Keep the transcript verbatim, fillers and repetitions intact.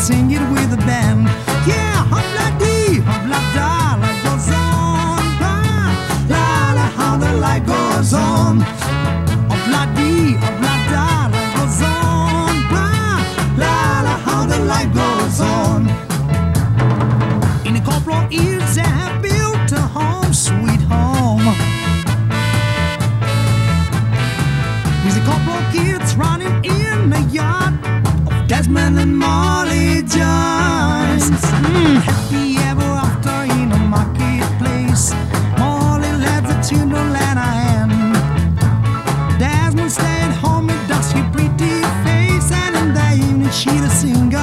sing it with a band. Yeah, hop-la-dee, hop-la-da, life goes on. La-la, how the light goes on. Hop-la-dee, hop-la-da, life goes on. La-la, how the light goes on. In a couple of years I have built a home, sweet home, with a couple of kids running in the yard of Desmond and Molly Jones. Mm, happy ever after in a marketplace. Molly left the children a hand. Desmond stayed home with dusty pretty face, and in the evening she'd sing